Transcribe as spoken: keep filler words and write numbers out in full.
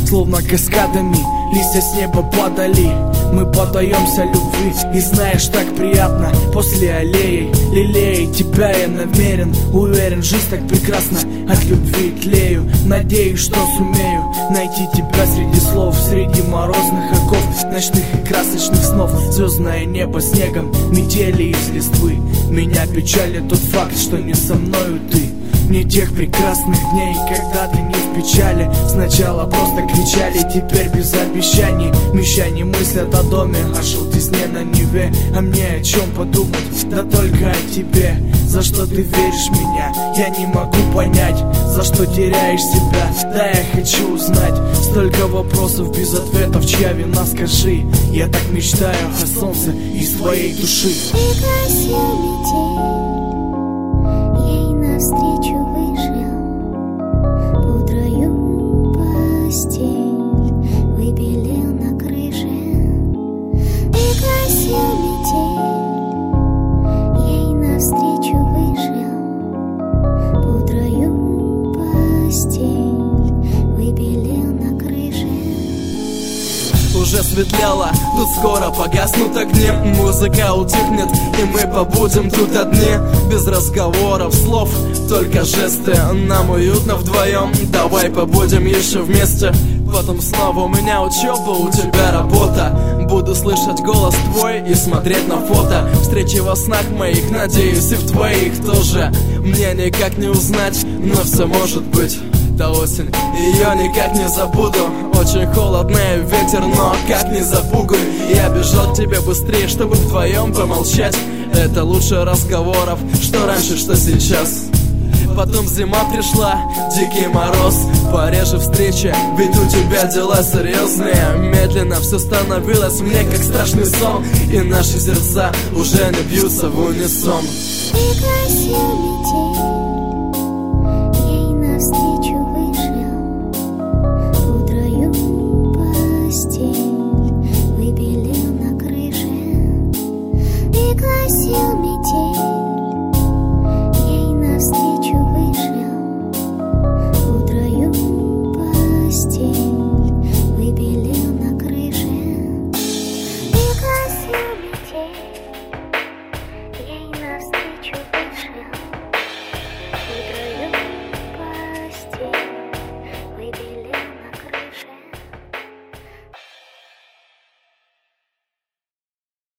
словно каскадами листья с неба падали. Мы подаемся любви, и знаешь, так приятно после аллеи лелеять тебя я намерен. Уверен, жизнь так прекрасна, от любви тлею. Надеюсь, что сумею найти тебя среди слов, среди морозных оков, ночных и красочных снов. Звездное небо снегом, метели из листвы. Меня печалит тот факт, что не со мною ты. Не тех прекрасных дней, когда ты не в печали. Сначала просто кричали, теперь без обещаний. Мещане мыслят о доме, о желтой сне на Неве. А мне о чем подумать, да только о тебе. За что ты веришь в меня, я не могу понять. За что теряешь себя, да я хочу узнать. Столько вопросов без ответов, чья вина, скажи. Я так мечтаю о солнце из твоей души. Пригласил метель, ей навстречу вышел, пудрою постель выбелил на крыше. Пригласил метель, ей навстречу вышел, пудрою постель выбелил на крыше. Уже светлело, тут скоро погаснут огни. Музыка утихнет, и мы побудем тут одни. Без разговоров, слов, только жесты. Нам уютно вдвоем, давай побудем еще вместе. Потом снова у меня учеба, у тебя работа. Буду слышать голос твой и смотреть на фото. Встречи во снах моих, надеюсь, и в твоих тоже. Мне никак не узнать, но все может быть. До осень, ее никак не забуду. Очень холодно и ветер, но как не запугай. Я бежал к тебе быстрее, чтобы вдвоем помолчать. Это лучше разговоров, что раньше, что сейчас. Потом зима пришла, дикий мороз, пореже встречи, ведь у тебя дела серьезные. Медленно все становилось мне как страшный сон, и наши сердца уже не бьются в унисон. Пригласил метель,